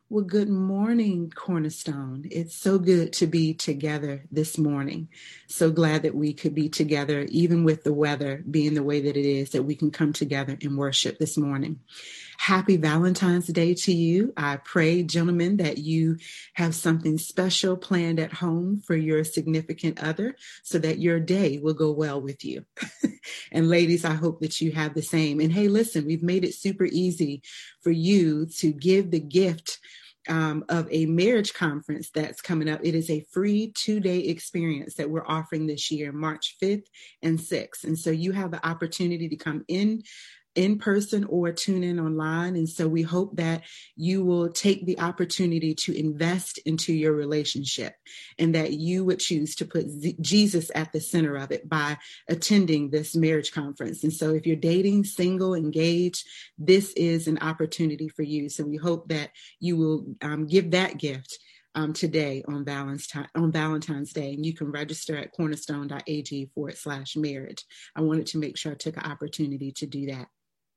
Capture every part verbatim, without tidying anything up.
Well, good morning, Cornerstone. It's so good to be together this morning. So glad that we could be together, even with the weather being the way that it is, that we can come together and worship this morning. Happy Valentine's Day to you. I pray, gentlemen, that you have something special planned at home for your significant other so that your day will go well with you. And ladies, I hope that you have the same. And hey, listen, we've made it super easy for you to give the gift Um, of a marriage conference that's coming up. It is a free two-day experience that we're offering this year, March fifth and sixth. And so you have the opportunity to come in in person or tune in online. And so we hope that you will take the opportunity to invest into your relationship and that you would choose to put Z- Jesus at the center of it by attending this marriage conference. And so if you're dating, single, engaged, this is an opportunity for you. So we hope that you will um, give that gift Um, today on Valentine, on Valentine's Day, and you can register at cornerstone.ag forward slash marriage. I wanted to make sure I took an opportunity to do that.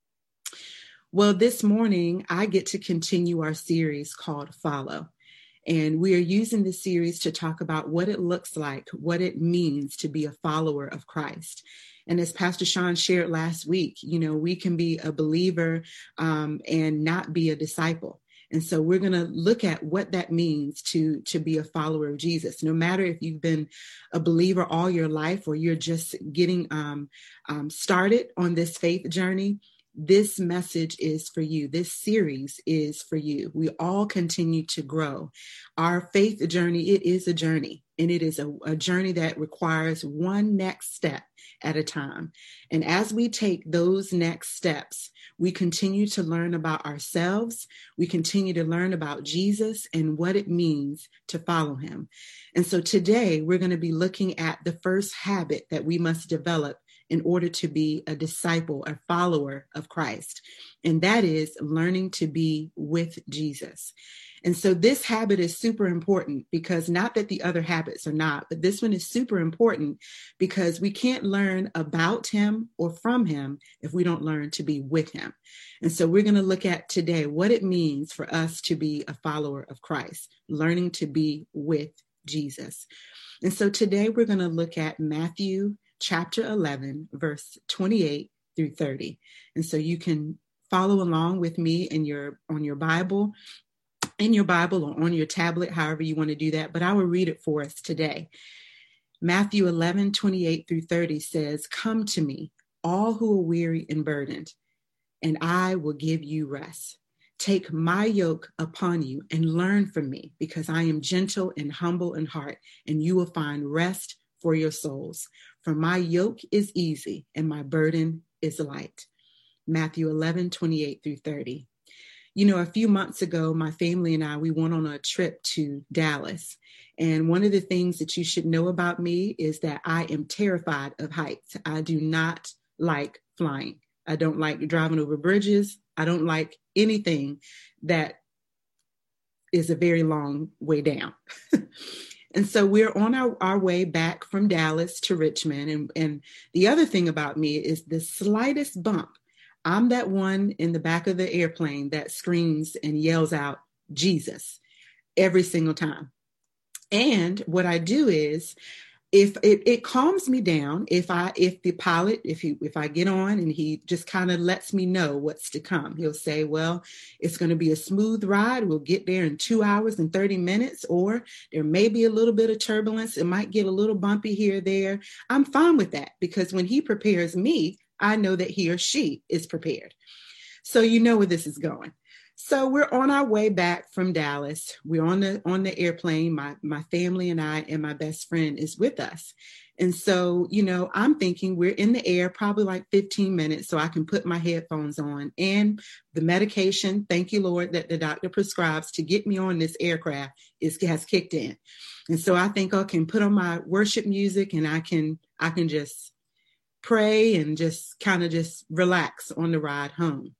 Well, this morning, I get to continue our series called Follow. And we are using this series to talk about what it looks like, what it means to be a follower of Christ. And as Pastor Sean shared last week, you know, we can be a believer um, and not be a disciple. And so we're going to look at what that means to, to be a follower of Jesus. No matter if you've been a believer all your life or you're just getting um, um, started on this faith journey, this message is for you. This series is for you. We all continue to grow. Our faith journey, it is a journey, and it is a, a journey that requires one next step at a time. And as we take those next steps, we continue to learn about ourselves. We continue to learn about Jesus and what it means to follow him. And so today we're going to be looking at the first habit that we must develop in order to be a disciple, a follower of Christ. And that is learning to be with Jesus. And so this habit is super important because not that the other habits are not, but this one is super important because we can't learn about him or from him if we don't learn to be with him. And so we're going to look at today what it means for us to be a follower of Christ, learning to be with Jesus. And so today we're going to look at Matthew chapter eleven, verse twenty-eight through thirty. And so you can follow along with me in your on your Bible, in your Bible or on your tablet, however you want to do that. But I will read it for us today. Matthew eleven, twenty-eight through thirty says, "Come to me, all who are weary and burdened, and I will give you rest. Take my yoke upon you and learn from me, because I am gentle and humble in heart, and you will find rest for your souls. For my yoke is easy and my burden is light." Matthew eleven, twenty-eight through thirty. You know, a few months ago, my family and I, we went on a trip to Dallas. And one of the things that you should know about me is that I am terrified of heights. I do not like flying. I don't like driving over bridges. I don't like anything that is a very long way down. And so we're on our, our way back from Dallas to Richmond. And, and the other thing about me is the slightest bump, I'm that one in the back of the airplane that screams and yells out, "Jesus," every single time. And what I do is, if it, it calms me down, if I, if the pilot, if he, if I get on and he just kind of lets me know what's to come, he'll say, "Well, it's going to be a smooth ride. We'll get there in two hours and thirty minutes, or there may be a little bit of turbulence. It might get a little bumpy here or there." I'm fine with that because when he prepares me, I know that he or she is prepared. So you know where this is going. So we're on our way back from Dallas. We're on the on the airplane. My my family and I and my best friend is with us. And so, you know, I'm thinking we're in the air probably like fifteen minutes so I can put my headphones on. And the medication, thank you, Lord, that the doctor prescribes to get me on this aircraft is has kicked in. And so I think I can put on my worship music and I can I can just pray and just kind of just relax on the ride home.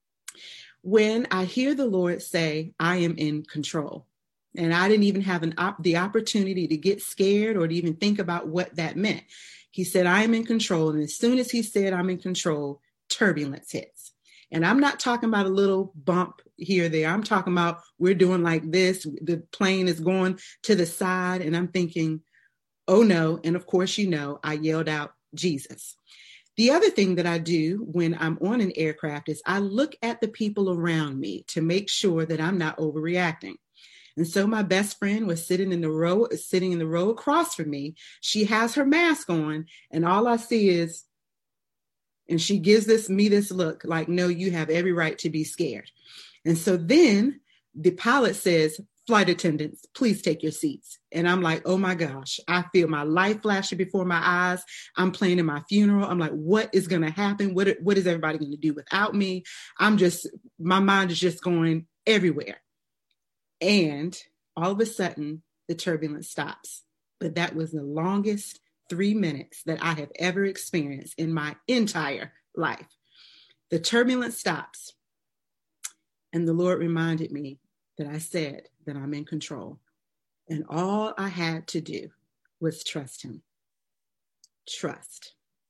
When I hear the Lord say, "I am in control," and I didn't even have an op- the opportunity to get scared or to even think about what that meant. He said, "I am in control." And as soon as he said, "I'm in control," turbulence hits. And I'm not talking about a little bump here or there. I'm talking about we're doing like this. The plane is going to the side. And I'm thinking, oh no. And of course, you know, I yelled out, Jesus. The other thing that I do when I'm on an aircraft is I look at the people around me to make sure that I'm not overreacting. And so my best friend was sitting in the row, sitting in the row across from me. She has her mask on, and all I see is, and she gives this me this look like, no, you have every right to be scared. And so then the pilot says, flight attendants, please take your seats. And I'm like, oh my gosh, I feel my life flashing before my eyes. I'm planning my funeral. I'm like, what is going to happen? What, what is everybody going to do without me? I'm just, my mind is just going everywhere. And all of a sudden, the turbulence stops. But that was the longest three minutes that I have ever experienced in my entire life. The turbulence stops. And the Lord reminded me that I said that I'm in control. And all I had to do was trust him. Trust.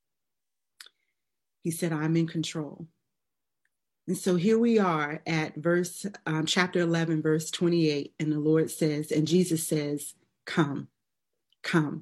He said, I'm in control. And so here we are at verse, um, chapter eleven, verse twenty-eight. And the Lord says, and Jesus says, come, come.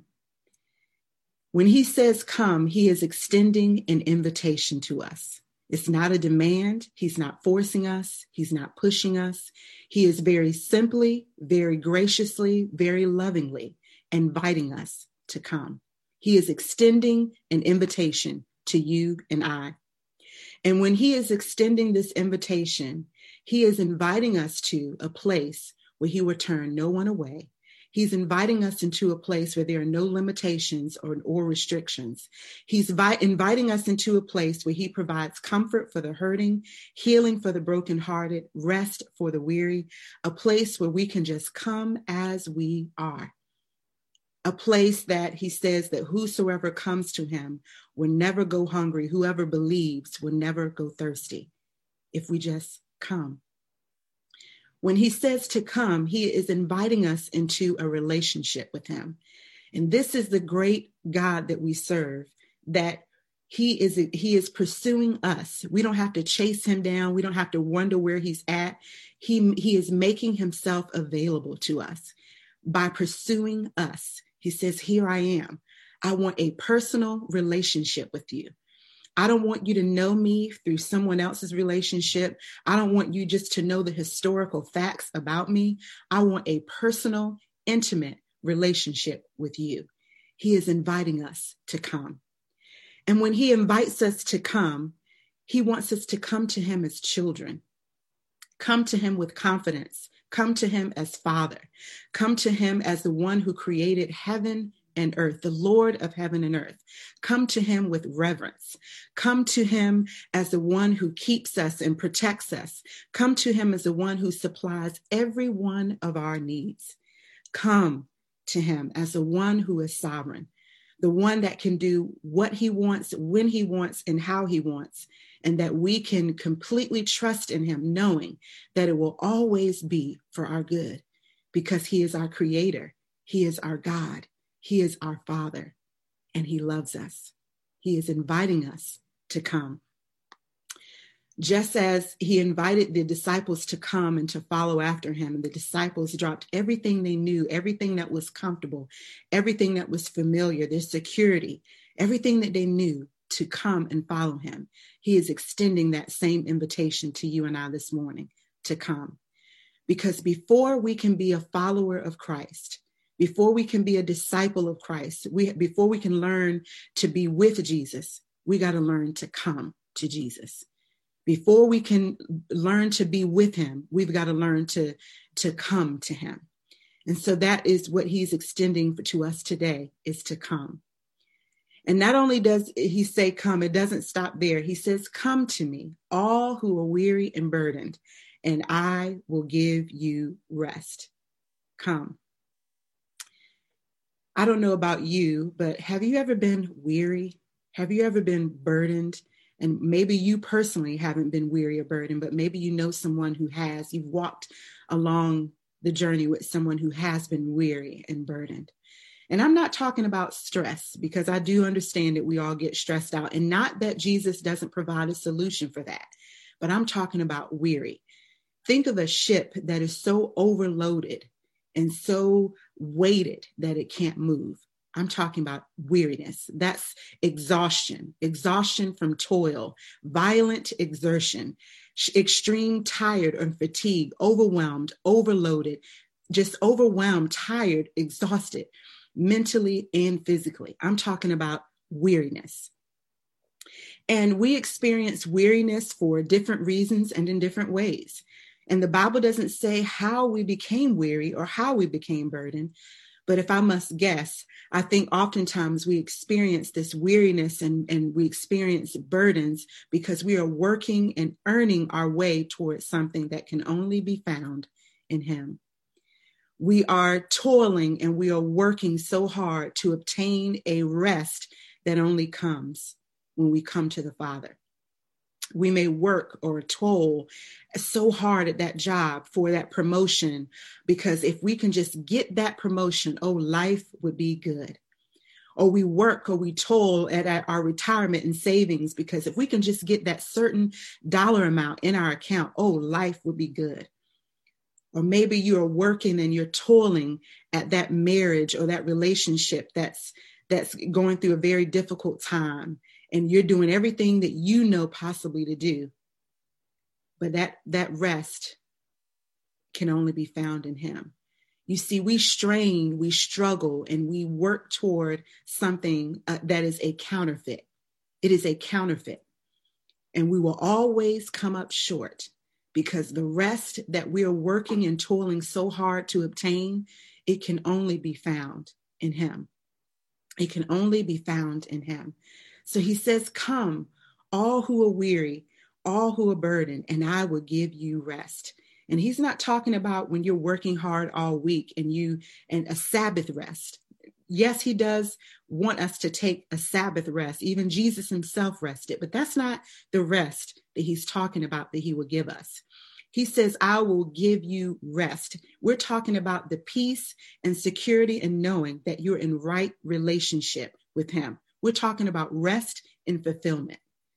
When he says come, he is extending an invitation to us. It's not a demand. He's not forcing us. He's not pushing us. He is very simply, very graciously, very lovingly inviting us to come. He is extending an invitation to you and I. And when he is extending this invitation, he is inviting us to a place where he will turn no one away. He's inviting us into a place where there are no limitations or, or restrictions. He's vi- inviting us into a place where he provides comfort for the hurting, healing for the brokenhearted, rest for the weary, a place where we can just come as we are. A place that he says that whosoever comes to him will never go hungry. Whoever believes will never go thirsty if we just come. When he says to come, he is inviting us into a relationship with him. And this is the great God that we serve, that he is, he is pursuing us. We don't have to chase him down. We don't have to wonder where he's at. He, he is making himself available to us by pursuing us. He says, here I am. I want a personal relationship with you. I don't want you to know me through someone else's relationship. I don't want you just to know the historical facts about me. I want a personal, intimate relationship with you. He is inviting us to come. And when he invites us to come, he wants us to come to him as children. Come to him with confidence. Come to him as Father. Come to him as the one who created heaven and earth, the Lord of heaven and earth. Come to him with reverence. Come to him as the one who keeps us and protects us. Come to him as the one who supplies every one of our needs. Come to him as the one who is sovereign, the one that can do what he wants, when he wants, and how he wants, and that we can completely trust in him, knowing that it will always be for our good, because he is our creator. He is our God. He is our Father, and he loves us. He is inviting us to come. Just as he invited the disciples to come and to follow after him, and the disciples dropped everything they knew, everything that was comfortable, everything that was familiar, their security, everything that they knew, to come and follow him. He is extending that same invitation to you and I this morning to come. Because before we can be a follower of Christ, before we can be a disciple of Christ, we before we can learn to be with Jesus, we got to learn to come to Jesus. Before we can learn to be with him, we've got to learn to, to come to him. And so that is what he's extending to us today, is to come. And not only does he say come, it doesn't stop there. He says, come to me, all who are weary and burdened, and I will give you rest. Come. I don't know about you, but have you ever been weary? Have you ever been burdened? And maybe you personally haven't been weary or burdened, but maybe you know someone who has. You've walked along the journey with someone who has been weary and burdened. And I'm not talking about stress, because I do understand that we all get stressed out, and not that Jesus doesn't provide a solution for that. but I'm talking about weary. Think of a ship that is so overloaded and so weighted that it can't move. I'm talking about weariness. That's exhaustion, exhaustion from toil, violent exertion, extreme tired or fatigue, overwhelmed, overloaded, just overwhelmed, tired, exhausted, mentally and physically. I'm talking about weariness. And we experience weariness for different reasons and in different ways. And the Bible doesn't say how we became weary or how we became burdened. But if I must guess, I think oftentimes we experience this weariness and, and we experience burdens because we are working and earning our way towards something that can only be found in Him. We are toiling and we are working so hard to obtain a rest that only comes when we come to the Father. We may work or toil so hard at that job for that promotion, because if we can just get that promotion, oh, life would be good. Or we work or we toil at our retirement and savings, because if we can just get that certain dollar amount in our account, oh, life would be good. Or maybe you're working and you're toiling at that marriage or that relationship that's that's going through a very difficult time, and you're doing everything that you know possibly to do. But that, that rest can only be found in Him. You see, we strain, we struggle, and we work toward something uh, that is a counterfeit. It is a counterfeit. And we will always come up short, because the rest that we are working and toiling so hard to obtain, it can only be found in Him. It can only be found in Him. So He says, come, all who are weary, all who are burdened, and I will give you rest. And He's not talking about when you're working hard all week and you and a Sabbath rest. Yes, He does want us to take a Sabbath rest. Even Jesus Himself rested, but that's not the rest that He's talking about that He will give us. He says, I will give you rest. We're talking about the peace and security and knowing that you're in right relationship with Him. We're talking about rest and fulfillment.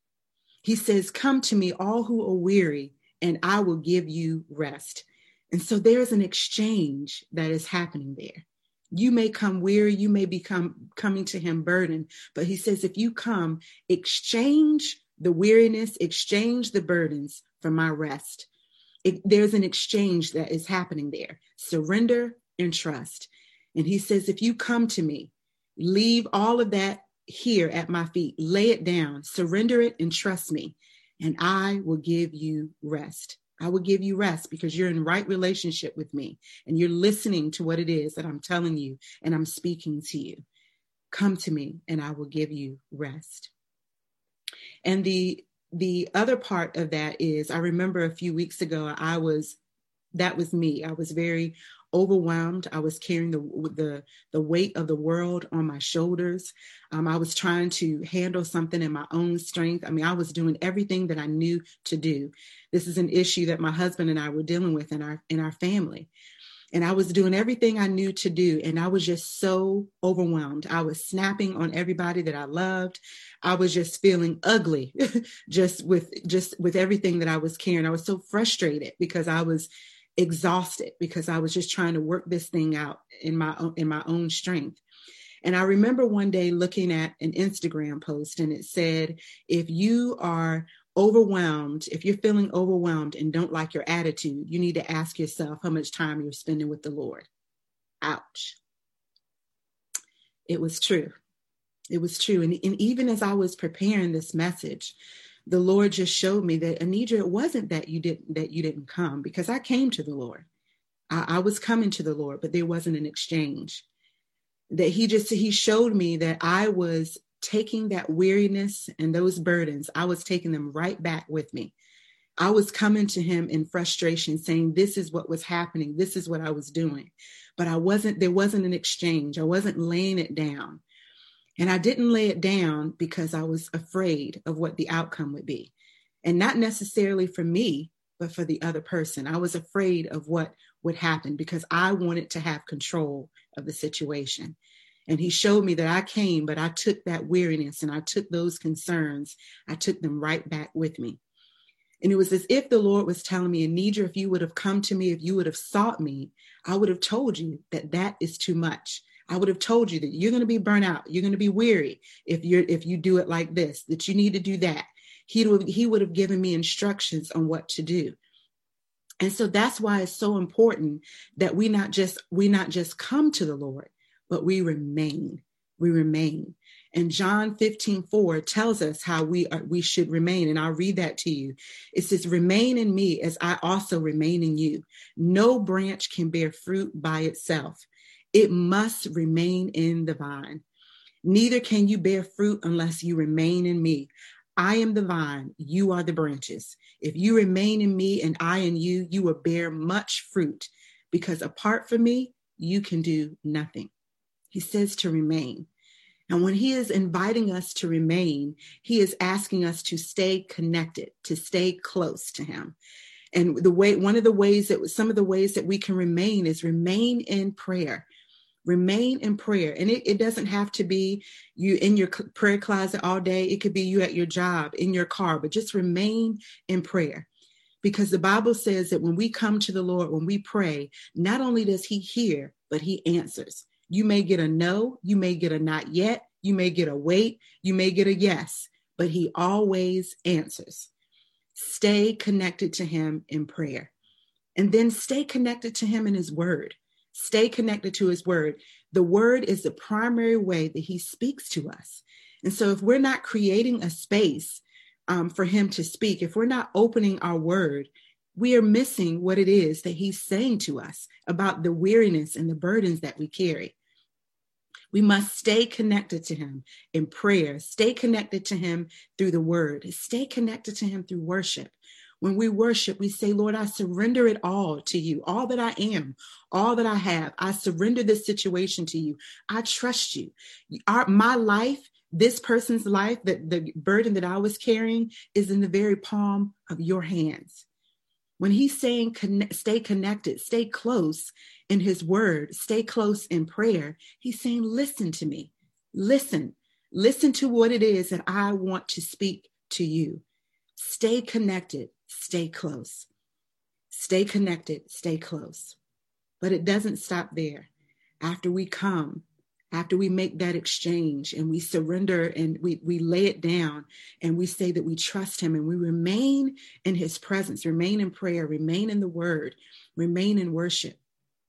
He says, come to me, all who are weary, and I will give you rest. And so there's an exchange that is happening there. You may come weary, you may become coming to Him burdened, but He says, if you come, exchange the weariness, exchange the burdens for my rest. It, there's an exchange that is happening there. Surrender and trust. And He says, if you come to me, leave all of that here at my feet, lay it down, surrender it and trust me, and I will give you rest. I will give you rest because you're in right relationship with me and you're listening to what it is that I'm telling you and I'm speaking to you. Come to me and I will give you rest. And the The other part of that is, I remember a few weeks ago, I was, that was me. I was very overwhelmed. I was carrying the the, the weight of the world on my shoulders. Um, I was trying to handle something in my own strength. I mean, I was doing everything that I knew to do. This is an issue that my husband and I were dealing with in our in our family. And I was doing everything I knew to do. And I was just so overwhelmed. I was snapping on everybody that I loved. I was just feeling ugly, just with just with everything that I was carrying. I was so frustrated because I was exhausted, because I was just trying to work this thing out in my own, in my own strength. And I remember one day looking at an Instagram post, and it said, if you are overwhelmed, if you're feeling overwhelmed and don't like your attitude, you need to ask yourself how much time you're spending with the Lord. Ouch. It was true. It was true. And, and even as I was preparing this message, the Lord just showed me that, Anidra, it wasn't that you didn't, that you didn't come, because I came to the Lord. I, I was coming to the Lord, but there wasn't an exchange. That he just, he showed me that I was taking that weariness and those burdens, I was taking them right back with me. I was coming to Him in frustration, saying, this is what was happening. This is what I was doing. But I wasn't, there wasn't an exchange. I wasn't laying it down. And I didn't lay it down because I was afraid of what the outcome would be. And not necessarily for me, but for the other person. I was afraid of what would happen because I wanted to have control of the situation. And He showed me that I came, but I took that weariness and I took those concerns. I took them right back with me. And it was as if the Lord was telling me, Anidra, if you would have come to me, if you would have sought me, I would have told you that that is too much. I would have told you that you're going to be burnt out. You're going to be weary if you're if you do it like this, that you need to do that. He would, he would have given me instructions on what to do. And so that's why it's so important that we not just we not just come to the Lord, but we remain. We remain. And John fifteen four tells us how we are, we should remain. And I'll read that to you. It says, remain in me as I also remain in you. No branch can bear fruit by itself. It must remain in the vine. Neither can you bear fruit unless you remain in me. I am the vine, you are the branches. If you remain in me and I in you, you will bear much fruit, because apart from me, you can do nothing. He says to remain. And when he is inviting us to remain, he is asking us to stay connected, to stay close to him. And the way, one of the ways that, some of the ways that we can remain is remain in prayer. Remain in prayer. And it, it doesn't have to be you in your prayer closet all day. It could be you at your job, in your car, but just remain in prayer. Because the Bible says that when we come to the Lord, when we pray, not only does he hear, but he answers. You may get a no, you may get a not yet, you may get a wait, you may get a yes, but he always answers. Stay connected to him in prayer. And then stay connected to him in his word. Stay connected to his word. The word is the primary way that he speaks to us. And so if we're not creating a space um, for him to speak, if we're not opening our word, we are missing what it is that he's saying to us about the weariness and the burdens that we carry. We must stay connected to him in prayer, stay connected to him through the word, stay connected to him through worship. When we worship, we say, Lord, I surrender it all to you, all that I am, all that I have. I surrender this situation to you. I trust you. Our, my life, this person's life, the, the burden that I was carrying is in the very palm of your hands. When he's saying connect, stay connected, stay close in his word, stay close in prayer, he's saying, listen to me. Listen. Listen to what it is that I want to speak to you. Stay connected. Stay close. Stay connected. Stay close. But it doesn't stop there. After we come, after we make that exchange and we surrender and we, we lay it down and we say that we trust him and we remain in his presence, remain in prayer, remain in the word, remain in worship.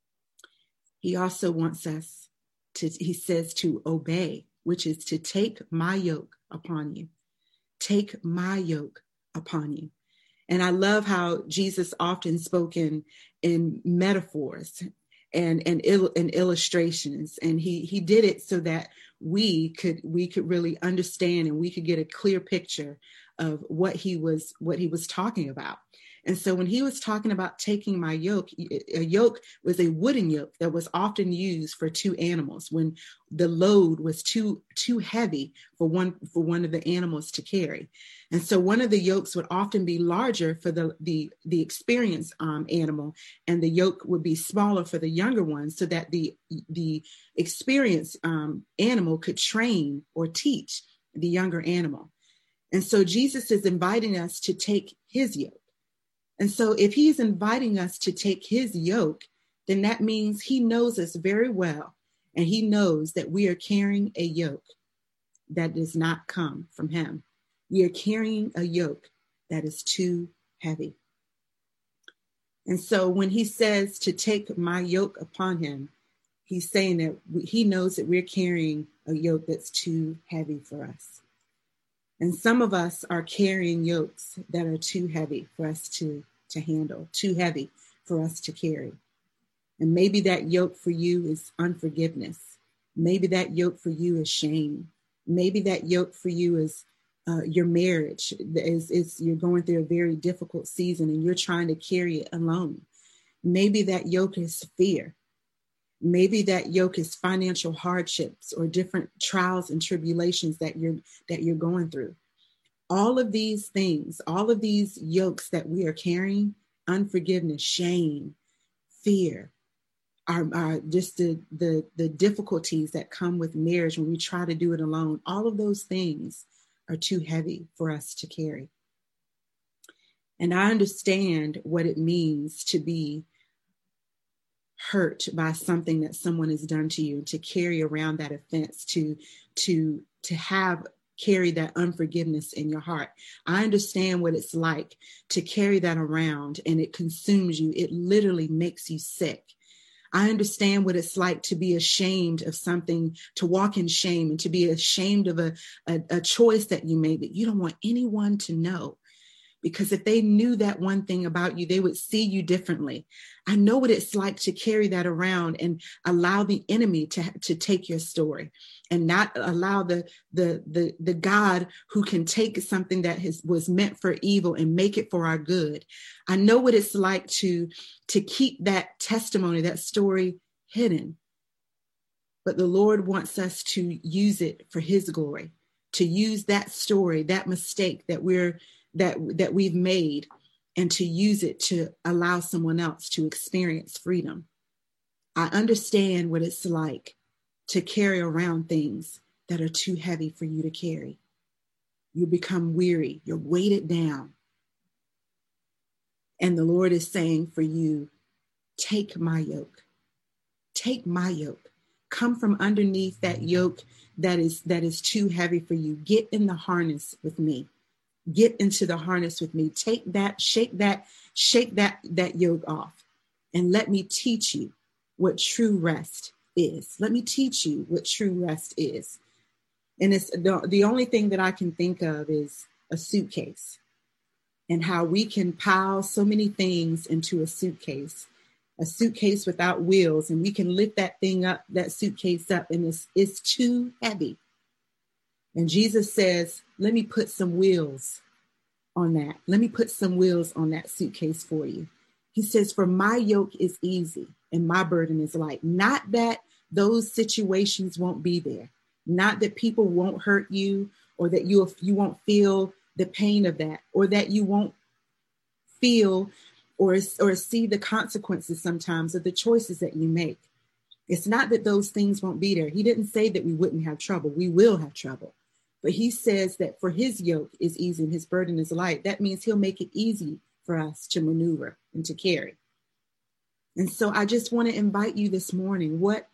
He also wants us to, he says, to obey, which is to take my yoke upon you. Take my yoke upon you. And I love how Jesus often spoke in, in metaphors and, and, il- and illustrations. And he, he did it so that we could, we could really understand and we could get a clear picture of what he was, what he was talking about. And so when he was talking about taking my yoke, a yoke was a wooden yoke that was often used for two animals when the load was too, too heavy for one, for one of the animals to carry. And so one of the yokes would often be larger for the, the, the experienced um, animal, and the yoke would be smaller for the younger one so that the, the experienced um, animal could train or teach the younger animal. And so Jesus is inviting us to take his yoke. And so if he's inviting us to take his yoke, then that means he knows us very well. And he knows that we are carrying a yoke that does not come from him. We are carrying a yoke that is too heavy. And so when he says to take my yoke upon him, he's saying that he knows that we're carrying a yoke that's too heavy for us. And some of us are carrying yokes that are too heavy for us to, to handle, too heavy for us to carry. And maybe that yoke for you is unforgiveness. Maybe that yoke for you is shame. Maybe that yoke for you is uh, your marriage. Is, is you're going through a very difficult season and you're trying to carry it alone. Maybe that yoke is fear. Maybe that yoke is financial hardships or different trials and tribulations that you're that you're going through. All of these things, all of these yokes that we are carrying, unforgiveness, shame, fear, are, are just the, the, the difficulties that come with marriage when we try to do it alone. All of those things are too heavy for us to carry. And I understand what it means to be hurt by something that someone has done to you, to carry around that offense, to, to, to have carry that unforgiveness in your heart. I understand what it's like to carry that around, and it consumes you. It literally makes you sick. I understand what it's like to be ashamed of something, to walk in shame, and to be ashamed of a, a, a choice that you made that you don't want anyone to know. Because if they knew that one thing about you, they would see you differently. I know what it's like to carry that around and allow the enemy to, to take your story, and not allow the, the, the, the God who can take something that has, was meant for evil and make it for our good. I know what it's like to, to keep that testimony, that story hidden. But the Lord wants us to use it for his glory, to use that story, that mistake that we're that that we've made, and to use it to allow someone else to experience freedom. I understand what it's like to carry around things that are too heavy for you to carry. You become weary, you're weighted down. And the Lord is saying for you, take my yoke. Take my yoke. Come from underneath that yoke that is that is too heavy for you. Get in the harness with me. Get into the harness with me. Take that, shake that, shake that, that yoke off, and let me teach you what true rest is. Let me teach you what true rest is. And it's the, the only thing that I can think of is a suitcase, and how we can pile so many things into a suitcase, a suitcase without wheels, and we can lift that thing up, that suitcase up, and it's, it's too heavy. And Jesus says, let me put some wheels on that. Let me put some wheels on that suitcase for you. He says, for my yoke is easy and my burden is light. Not that those situations won't be there. Not that people won't hurt you, or that you, you won't feel the pain of that, or that you won't feel or, or see the consequences sometimes of the choices that you make. It's not that those things won't be there. He didn't say that we wouldn't have trouble. We will have trouble. But he says that for his yoke is easy and his burden is light. That means he'll make it easy for us to maneuver and to carry. And so I just want to invite you this morning, what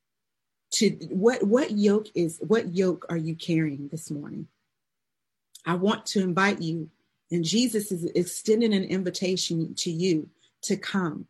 to what what yoke is what yoke are you carrying this morning? I want to invite you, and Jesus is extending an invitation to you to come.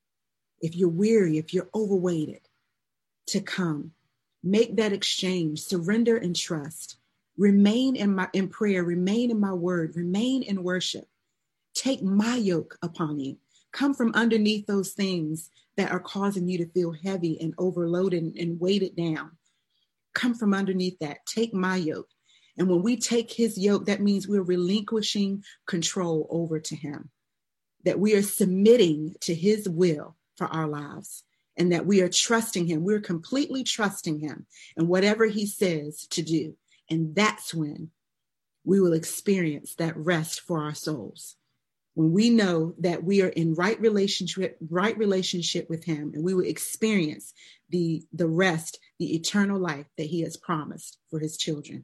If you're weary, if you're overweighted, to come. Make that exchange, surrender and trust. Remain in my in prayer, remain in my word, remain in worship. Take my yoke upon you. Come from underneath those things that are causing you to feel heavy and overloaded and weighted down. Come from underneath that. Take my yoke. And when we take his yoke, that means we're relinquishing control over to him, that we are submitting to his will for our lives, and that we are trusting him. We're completely trusting him and whatever he says to do. And that's when we will experience that rest for our souls. When we know that we are in right relationship, right relationship with him, and we will experience the, the rest, the eternal life that he has promised for his children.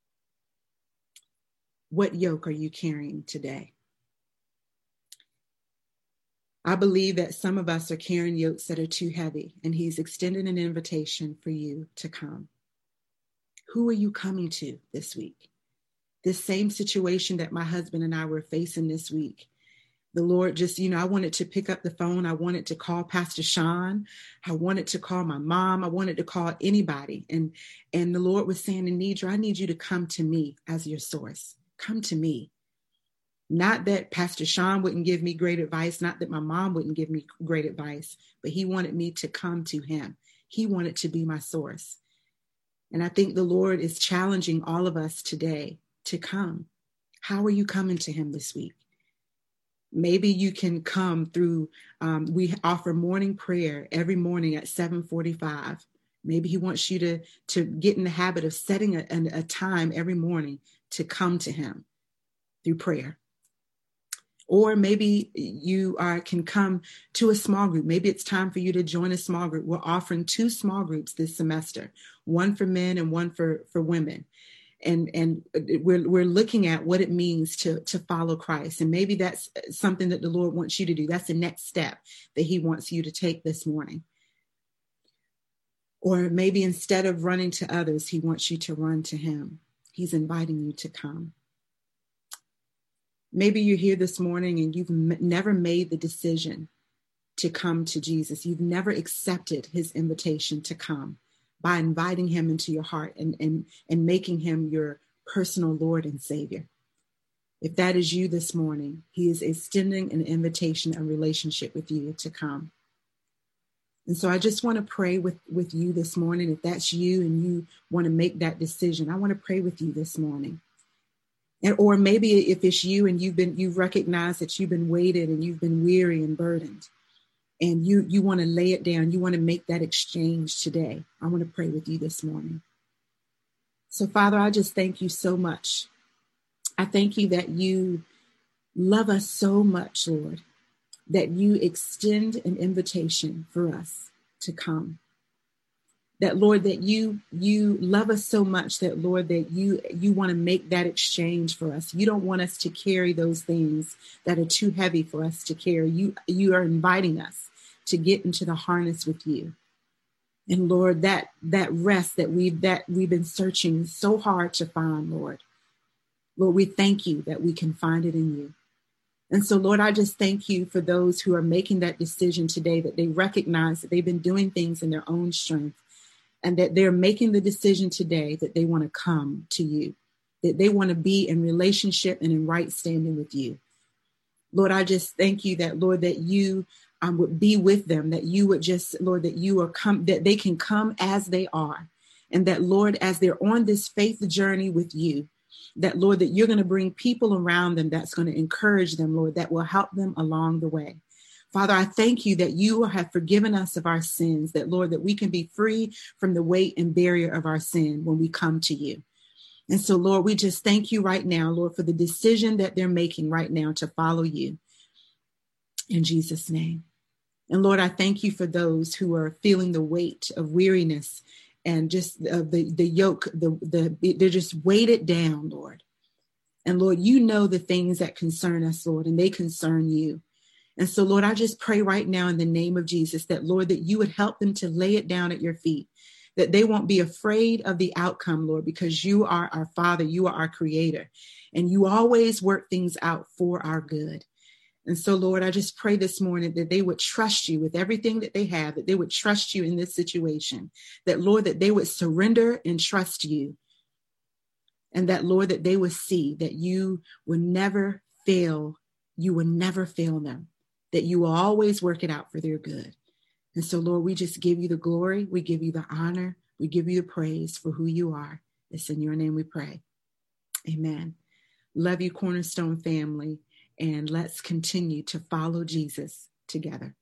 What yoke are you carrying today? I believe that some of us are carrying yokes that are too heavy, and he's extended an invitation for you to come. Who are you coming to this week? This same situation that my husband and I were facing this week. The Lord just, you know, I wanted to pick up the phone. I wanted to call Pastor Sean. I wanted to call my mom. I wanted to call anybody. And, and the Lord was saying, Anidra, I need you to come to me as your source. Come to me. Not that Pastor Sean wouldn't give me great advice, not that my mom wouldn't give me great advice, but he wanted me to come to him. He wanted to be my source. And I think the Lord is challenging all of us today to come. How are you coming to him this week? Maybe you can come through, um, we offer morning prayer every morning at seven forty-five. Maybe he wants you to, to get in the habit of setting a, a, a time every morning to come to him through prayer. Or maybe you are, can come to a small group. Maybe it's time for you to join a small group. We're offering two small groups this semester, one for men and one for, for women. And, and we're, we're looking at what it means to, to follow Christ. And maybe that's something that the Lord wants you to do. That's the next step that he wants you to take this morning. Or maybe instead of running to others, he wants you to run to him. He's inviting you to come. Maybe you're here this morning and you've m- never made the decision to come to Jesus. You've never accepted his invitation to come by inviting him into your heart and, and, and making him your personal Lord and Savior. If that is you this morning, he is extending an invitation, a relationship with you to come. And so I just want to pray with, with you this morning. If that's you and you want to make that decision, I want to pray with you this morning. And, or maybe if it's you and you've been, you've recognized that you've been weighted and you've been weary and burdened, and you, you want to lay it down, you want to make that exchange today, I want to pray with you this morning. So Father, I just thank you so much. I thank you that you love us so much, Lord, that you extend an invitation for us to come. That, Lord, that you you love us so much that, Lord, that you you want to make that exchange for us. You don't want us to carry those things that are too heavy for us to carry. You, you are inviting us to get into the harness with you. And Lord, that that rest that we've that we've been searching so hard to find, Lord. Lord, we thank you that we can find it in you. And so, Lord, I just thank you for those who are making that decision today, that they recognize that they've been doing things in their own strength, and that they're making the decision today that they want to come to you, that they want to be in relationship and in right standing with you. Lord, I just thank you that, Lord, that you um, would be with them, that you would just, Lord, that you are come, that they can come as they are. And that, Lord, as they're on this faith journey with you, that, Lord, that you're going to bring people around them that's going to encourage them, Lord, that will help them along the way. Father, I thank you that you have forgiven us of our sins, that, Lord, that we can be free from the weight and barrier of our sin when we come to you. And so, Lord, we just thank you right now, Lord, for the decision that they're making right now to follow you. In Jesus' name. And Lord, I thank you for those who are feeling the weight of weariness and just uh, the, the yoke, the, the, they're just weighted down, Lord. And Lord, you know the things that concern us, Lord, and they concern you. And so, Lord, I just pray right now in the name of Jesus that, Lord, that you would help them to lay it down at your feet, that they won't be afraid of the outcome, Lord, because you are our Father, you are our Creator, and you always work things out for our good. And so, Lord, I just pray this morning that they would trust you with everything that they have, that they would trust you in this situation, that, Lord, that they would surrender and trust you, and that, Lord, that they would see that you will never fail, you will never fail them, that you will always work it out for their good. And so, Lord, we just give you the glory, we give you the honor, we give you the praise for who you are. It's in your name we pray. Amen. Love you, Cornerstone family. And let's continue to follow Jesus together.